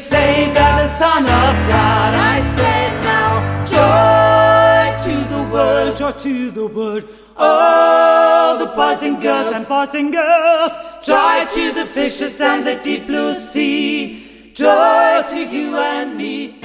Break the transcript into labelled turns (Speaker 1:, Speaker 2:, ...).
Speaker 1: say thou the Son of God. I say now, joy to the world,
Speaker 2: Joy to the world,
Speaker 1: all the boys and girls,
Speaker 2: and boys and girls.
Speaker 1: joy to the fishes and the deep blue sea, joy to you and me.